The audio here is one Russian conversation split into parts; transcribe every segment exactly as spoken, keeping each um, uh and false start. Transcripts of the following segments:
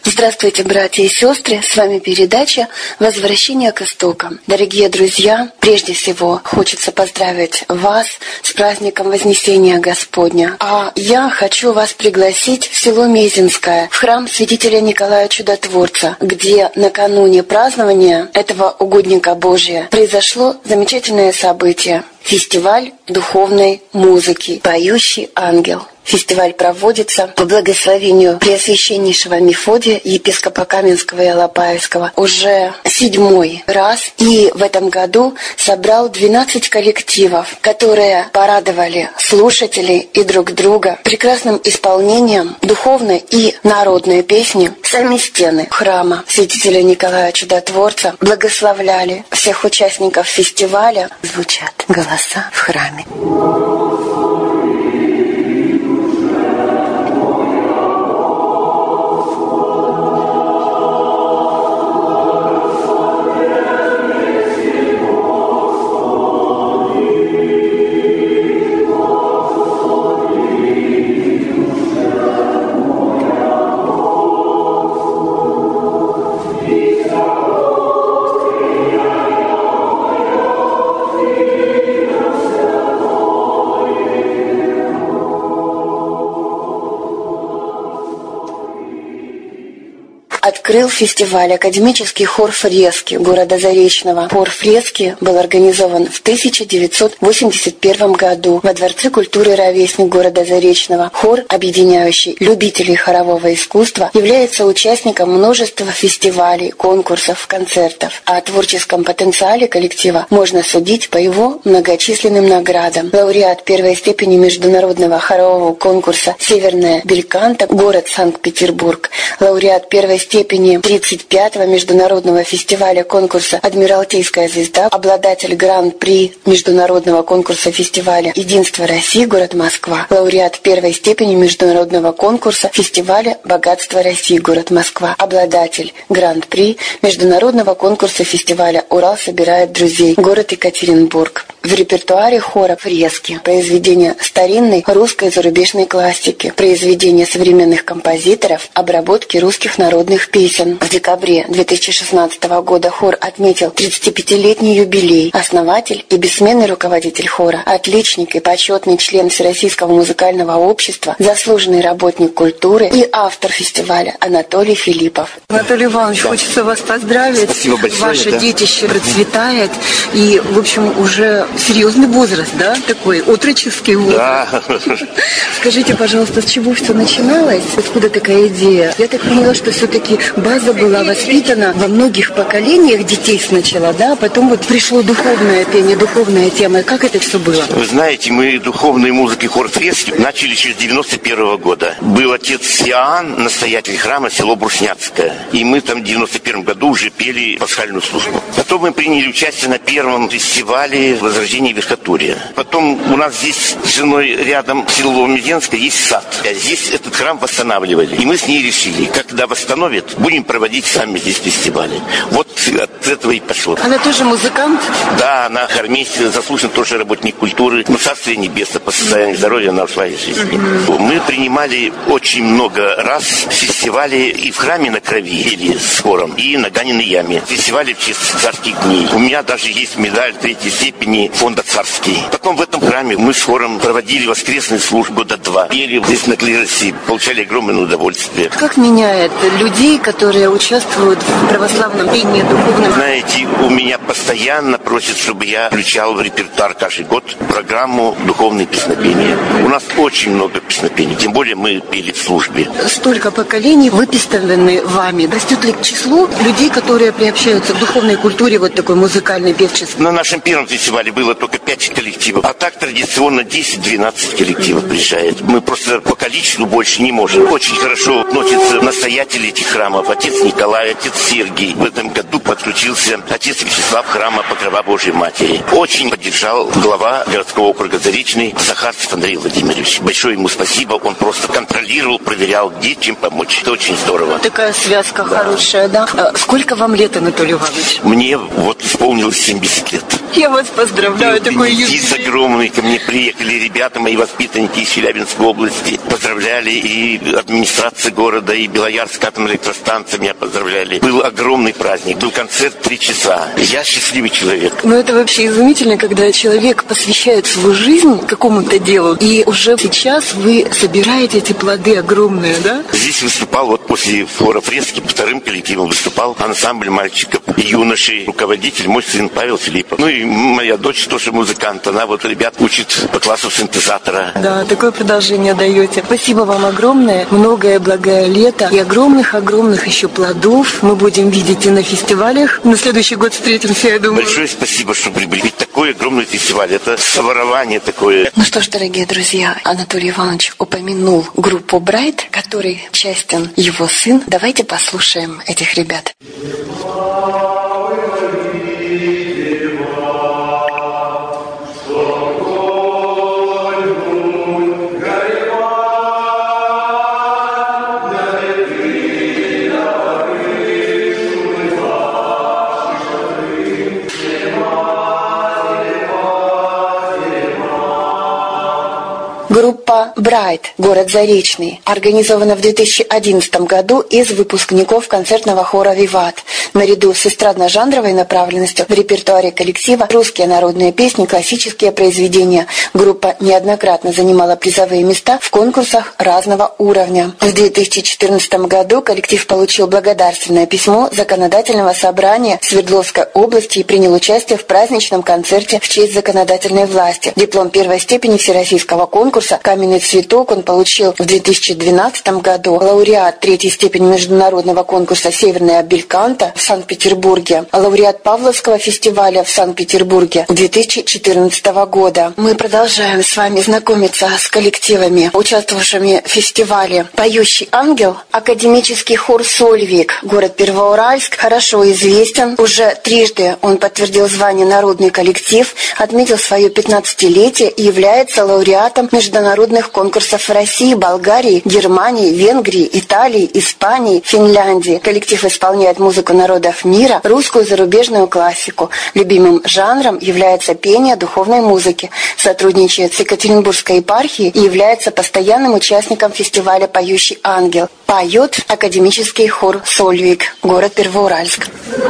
Здравствуйте, братья и сестры! С вами передача «Возвращение к истокам». Дорогие друзья, прежде всего хочется поздравить вас с праздником Вознесения Господня. А я хочу вас пригласить в село Мезенское, в храм святителя Николая Чудотворца, где накануне празднования этого угодника Божия произошло замечательное событие. Фестиваль духовной музыки «Поющий ангел». Фестиваль проводится по благословению Преосвященнейшего Мефодия, епископа Каменского и Алапаевского, уже седьмой раз. И в этом году собрал двенадцать коллективов, которые порадовали слушателей и друг друга прекрасным исполнением духовной и народной песни. Сами стены храма святителя Николая Чудотворца благословляли всех участников фестиваля. Звучат голоса в храме. Открыл фестиваль академический хор «Фрески» города Заречного. Хор «Фрески» был организован в тысяча девятьсот восемьдесят первом году во Дворце культуры «Ровесник» города Заречного. Хор, объединяющий любителей хорового искусства, является участником множества фестивалей, конкурсов, концертов. О творческом потенциале коллектива можно судить по его многочисленным наградам. Лауреат первой степени международного хорового конкурса «Северная Бельканта», город Санкт-Петербург. Лауреат первой степени степени тридцать пятого международного фестиваля конкурса «Адмиралтейская звезда», обладатель гран-при международного конкурса фестиваля «Единство России», город Москва, лауреат первой степени международного конкурса фестиваля «Богатство России», город Москва, обладатель гран-при международного конкурса фестиваля «Урал собирает друзей», город Екатеринбург. В репертуаре хора «Фрески» произведения старинной русской и зарубежной классики, произведения современных композиторов, обработки русских народных песен. В декабре две тысячи шестнадцатого года хор отметил тридцатипятилетний юбилей. Основатель и бессменный руководитель хора, отличник и почетный член Всероссийского музыкального общества, заслуженный работник культуры и автор фестиваля Анатолий Филиппов. Анатолий Иванович, да. Хочется вас поздравить. Спасибо большое. Ваше да. детище процветает и, в общем, уже серьезный возраст, да? Такой отроческий возраст. Да. Скажите, пожалуйста, с чего все начиналось? Откуда такая идея? Я так поняла, что все-таки база была воспитана во многих поколениях детей сначала, да? Потом вот пришло духовное пение, духовная тема. И как это все было? Вы знаете, мы духовной музыки хор «Фрески» начали еще с девяносто первого года. Был отец Иоанн, настоятель храма, село Брусняцкое. И мы там в девяносто первом году уже пели пасхальную службу. Потом мы приняли участие на первом фестивале «Возрождение Верхотурья». Потом у нас здесь с женой рядом село Мезенское есть сад. А здесь этот храм восстанавливали. И мы с ней решили, когда восстановят, будем проводить сами здесь фестивали. Вот от этого и пошло. Она тоже музыкант? Да, она хормейстер, заслуженный тоже работник культуры. Ну, царствие небесное, по состоянию здоровья она ушла из жизни. Mm-hmm. Мы принимали очень много раз фестивали и в храме на Крови, или с хором, и на Ганиной яме. Фестивали в честь царских дней. У меня даже есть медаль третьей степени фонда «Царский». Потом в этом храме мы с хором проводили воскресные службы года два. Пели здесь на клиросе, получали огромное удовольствие. Как меняет людей, которые участвуют в православном пении духовном? Знаете, у меня постоянно просят, чтобы я включал в репертуар каждый год программу «Духовные песнопения». У нас очень много песнопений, тем более мы пели в службе. Столько поколений выписаны вами. Растет ли число людей, которые приобщаются к духовной культуре, вот такой музыкальной, певческой? На нашем первом фестивале было только пять коллективов, а так традиционно десять-двенадцать коллективов приезжает. Мы просто по количеству больше не можем. Очень хорошо относятся настоятели этих храмов. Отец Николай, отец Сергий. В этом году подключился отец Вячеслав храма Покрова Божией Матери. Очень поддержал глава городского округа Заречный Захарцев Андрей Владимирович. Большое ему спасибо. Он просто контролировал, проверял, где чем помочь. Это очень здорово. Такая связка да. хорошая, да? А сколько вам лет, Анатолий Иванович? Мне вот исполнилось семьдесят лет. Я вас поздравляю. Такой Птиц огромный. Ко мне приехали ребята, мои воспитанники из Челябинской области. Поздравляли и администрация города, и Белоярская атомная электростанция меня поздравляли. Был огромный праздник. Был концерт три часа. Я счастливый человек. Ну, это вообще изумительно, когда человек посвящает свою жизнь какому-то делу, и уже сейчас вы собираете эти плоды огромные, да? Здесь выступал, вот после хора фрески, вторым коллективом выступал ансамбль мальчиков и юношей. Руководитель мой сын Павел Филиппов. Ну и моя дочь тоже музыкант. Она вот ребят учит по классу синтезатора. Да, такое продолжение даете. Спасибо вам огромное. Многое благое лето и огромных-огромных еще плодов мы будем видеть и на фестивалях. На следующий год встретимся, я думаю. Большое спасибо, что прибыли. Ведь такой огромный фестиваль. Это ворование такое. Ну что ж, дорогие друзья, Анатолий Иванович упомянул группу Брайт, которой частен его сын. Давайте послушаем этих ребят. Группа «Брайт», город Заречный, организована в две тысячи одиннадцатом году из выпускников концертного хора «Виват». Наряду с эстрадно-жанровой направленностью в репертуаре коллектива русские народные песни, классические произведения. Группа неоднократно занимала призовые места в конкурсах разного уровня. В две тысячи четырнадцатом году коллектив получил благодарственное письмо Законодательного собрания Свердловской области и принял участие в праздничном концерте в честь законодательной власти. Диплом первой степени всероссийского конкурса «Каменный цветок» он получил в две тысячи двенадцатом году. Лауреат третьей степени международного конкурса «Северная Бельканта» в Санкт-Петербурге. Лауреат Павловского фестиваля в Санкт-Петербурге две тысячи четырнадцатого года. Мы продолжаем с вами знакомиться с коллективами, участвовавшими в фестивале. «Поющий ангел», академический хор «Сольвик», город Первоуральск, хорошо известен. Уже трижды он подтвердил звание «Народный коллектив», отметил свое пятнадцатилетие и является лауреатом международных конкурсов России, Болгарии, Германии, Венгрии, Италии, Испании, Финляндии. Коллектив исполняет музыку народов мира, русскую зарубежную классику. Любимым жанром является пение духовной музыки. Сотрудничает с Екатеринбургской епархией и является постоянным участником фестиваля «Поющий ангел». Поет академический хор «Сольвик», город Первоуральск.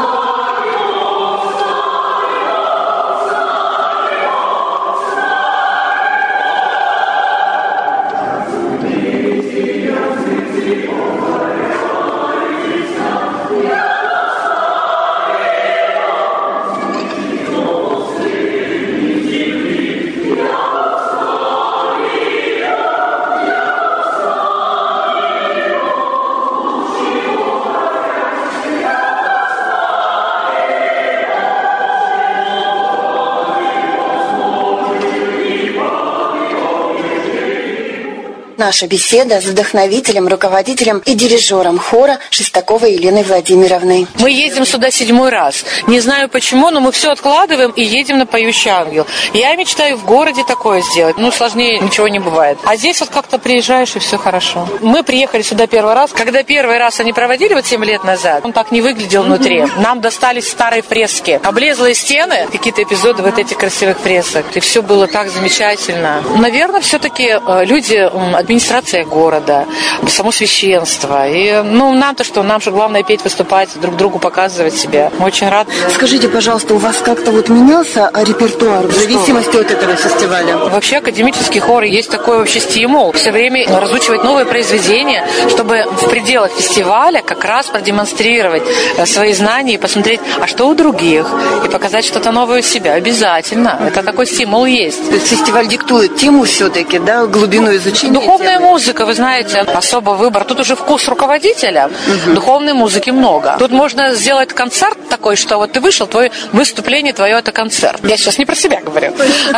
Наша беседа с вдохновителем, руководителем и дирижером хора Шестаковой Еленой Владимировной. Мы едем сюда седьмой раз. Не знаю почему, но мы все откладываем и едем на «Поющий ангел». Я мечтаю в городе такое сделать. Ну, сложнее ничего не бывает. А здесь вот как-то приезжаешь, и все хорошо. Мы приехали сюда первый раз. Когда первый раз они проводили вот семь лет назад, он так не выглядел внутри. Нам достались старые фрески. Облезлые стены, какие-то эпизоды вот этих красивых фресок. И все было так замечательно. Наверное, все-таки люди... администрация города, само священство. И, ну, нам-то что? Нам же главное петь, выступать, друг другу показывать себя. Мы очень рады. Скажите, пожалуйста, у вас как-то вот менялся репертуар в зависимости от этого фестиваля? Вообще академический хор есть такой вообще стимул. Все время разучивать новые произведения, чтобы в пределах фестиваля как раз продемонстрировать свои знания и посмотреть, а что у других, и показать что-то новое у себя. Обязательно. Это такой стимул есть. То есть фестиваль диктует тему все-таки, да, глубину изучения? Духовная музыка, вы знаете, особый выбор. Тут уже вкус руководителя. Угу. Духовной музыки много. Тут можно сделать концерт такой, что вот ты вышел, твое выступление твое это концерт. Я сейчас не про себя говорю.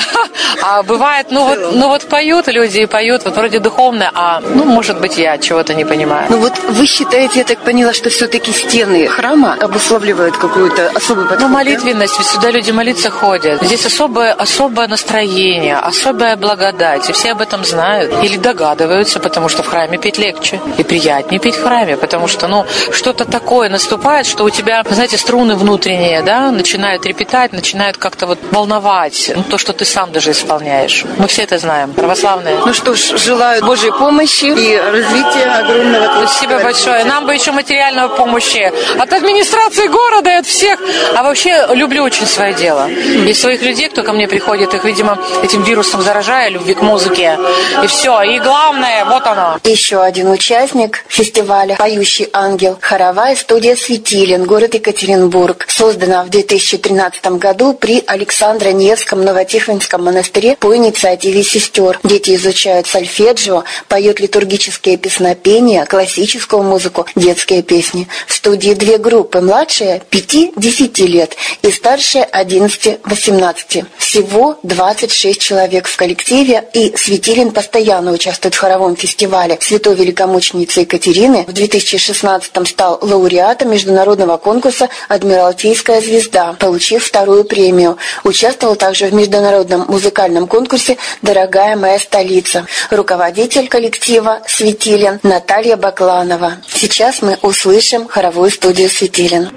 А бывает, ну вот, ну вот поют люди и поют, вот вроде духовное, а ну, может быть, я чего-то не понимаю. Ну вот вы считаете, я так поняла, что все-таки стены храма обуславливают какую-то особую подход? Ну, молитвенность, ведь сюда люди молиться ходят. Здесь особое, особое настроение, особая благодать, и все об этом знают или догадываются. откладываются, потому что в храме петь легче и приятнее петь в храме, потому что, ну, что-то такое наступает, что у тебя, знаете, струны внутренние, да, начинают трепетать, начинают как-то вот волновать, ну, то, что ты сам даже исполняешь. Мы все это знаем, православные. Ну что ж, желаю Божьей помощи и развития огромного. Спасибо большое. Нам бы еще материальной помощи от администрации города и от всех. А вообще люблю очень свое дело. И своих людей, кто ко мне приходит, их, видимо, этим вирусом заражаю, любви к музыке. И все. И главное, вот оно. Еще один участник фестиваля «Поющий ангел» — хоровая студия «Светилин», город Екатеринбург. Создана в две тысячи тринадцатом году при Александро-Невском Новотихвинском монастыре по инициативе сестер. Дети изучают сольфеджио, поют литургические песнопения, классическую музыку, детские песни. В студии две группы: младшие пяти-десяти лет и старшие одиннадцати-восемнадцати. Всего двадцать шесть человек в коллективе, и Светилин постоянно участвует в хоровом фестивале Святой Великомученицы Екатерины. В две тысячи шестнадцатом стал лауреатом международного конкурса «Адмиралтейская звезда», получив вторую премию. Участвовал также в международном музыкальном конкурсе «Дорогая моя столица». Руководитель коллектива «Светилин» Наталья Бакланова. Сейчас мы услышим хоровую студию «Светилин».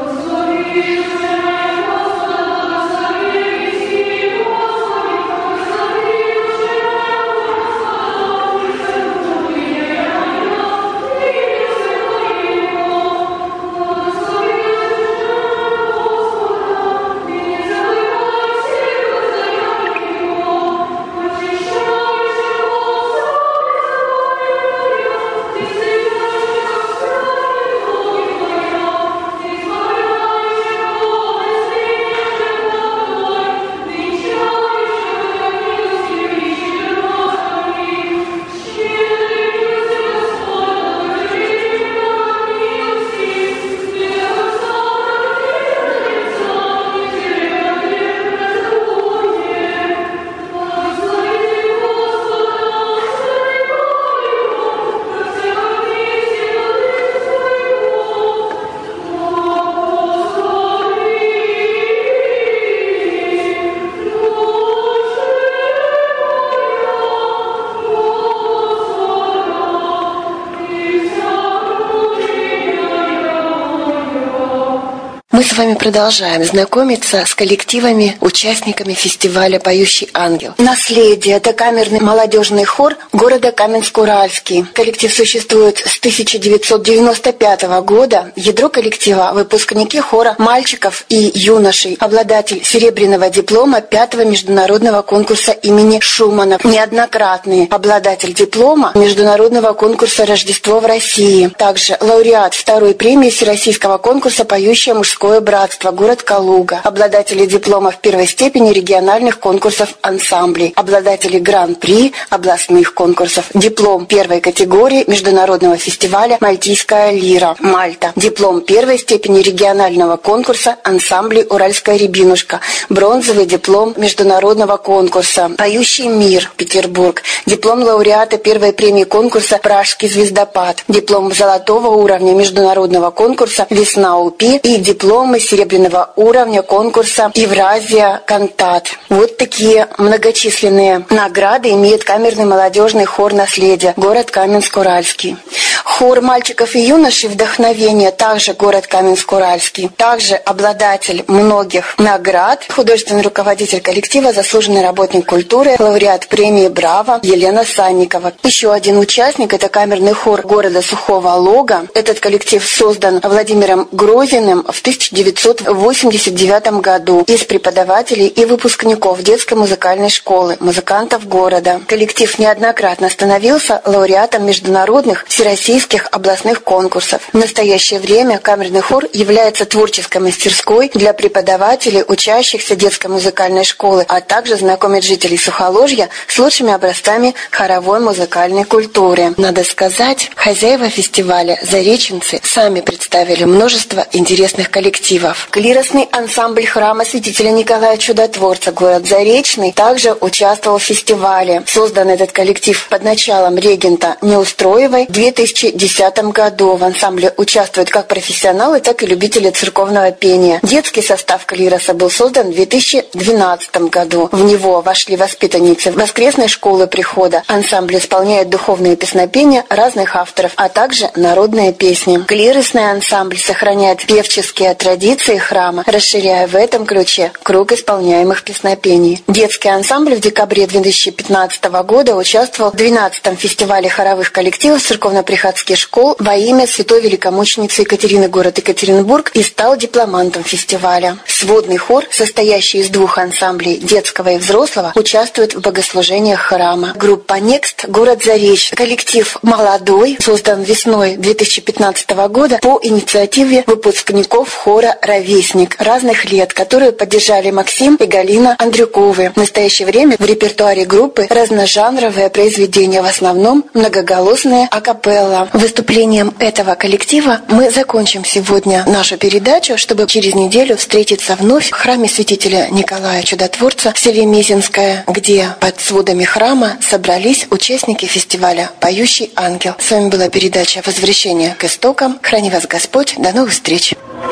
Мы с вами продолжаем знакомиться с коллективами, участниками фестиваля «Поющий ангел». «Наследие» — это камерный молодежный хор города Каменск-Уральский. Коллектив существует с тысяча девятьсот девяносто пятого года. Ядро коллектива — выпускники хора мальчиков и юношей, обладатель серебряного диплома пятого международного конкурса имени Шумана, неоднократный обладатель диплома международного конкурса «Рождество в России», также лауреат второй премии Всероссийского конкурса «Поющее мужское братство», город Калуга, обладатели дипломов первой степени региональных конкурсов ансамблей, обладатели гран-при областных конкурсов, диплом первой категории международного фестиваля «Мальтийская лира», Мальта, диплом первой степени регионального конкурса ансамблей «Уральская рябинушка», бронзовый диплом международного конкурса «Поющий мир», Петербург, диплом лауреата первой премии конкурса «Пражский звездопад», диплом золотого уровня международного конкурса «Весна УПИ» и дипломы серебряного уровня конкурса «Евразия Кантат». Вот такие многочисленные награды имеет камерный молодежный хор «Наследие», город Каменск-Уральский. Хор мальчиков и юношей «Вдохновение», также город Каменск-Уральский. Также обладатель многих наград, художественный руководитель коллектива, заслуженный работник культуры, лауреат премии «Браво» Елена Санникова. Еще один участник — это камерный хор города Сухого Лога. Этот коллектив создан Владимиром Грозиным в тысяча девятьсот восемьдесят девятом году из преподавателей и выпускников детской музыкальной школы, музыкантов города. Коллектив неоднократно становился лауреатом международных всероссийских областных конкурсов. В настоящее время камерный хор является творческой мастерской для преподавателей, учащихся детской музыкальной школы, а также знакомит жителей Сухоложья с лучшими образцами хоровой музыкальной культуры. Надо сказать, хозяева фестиваля, зареченцы, сами представили множество интересных коллективов. коллективов. Клиросный ансамбль храма святителя Николая Чудотворца, город Заречный, также участвовал в фестивале. Создан этот коллектив под началом регента Неустроевой в две тысячи десятом году. В ансамбле участвуют как профессионалы, так и любители церковного пения. Детский состав клироса был создан в две тысячи двенадцатом году. В него вошли воспитанницы воскресной школы прихода. Ансамбль исполняет духовные песнопения разных авторов, а также народные песни. Клиросный ансамбль сохраняет певческие традиции храма, расширяя в этом ключе круг исполняемых песнопений. Детский ансамбль в декабре две тысячи пятнадцатого года участвовал в двенадцатом фестивале хоровых коллективов церковно-приходских школ во имя святой великомученицы Екатерины, город Екатеринбург, и стал дипломантом фестиваля. Сводный хор, состоящий из двух ансамблей, детского и взрослого, участвует в богослужениях храма. Группа Next, город Заречный. Коллектив молодой, создан весной две тысячи пятнадцатого года по инициативе выпускников хора «Ровесник» разных лет, которые поддержали Максим и Галина Андрюковы. В настоящее время в репертуаре группы разножанровые произведения, в основном многоголосные акапелла. Выступлением этого коллектива мы закончим сегодня нашу передачу, чтобы через неделю встретиться вновь в храме святителя Николая Чудотворца в селе Мезенское, где под сводами храма собрались участники фестиваля «Поющий ангел». С вами была передача «Возвращение к истокам». Храни вас Господь. До новых встреч.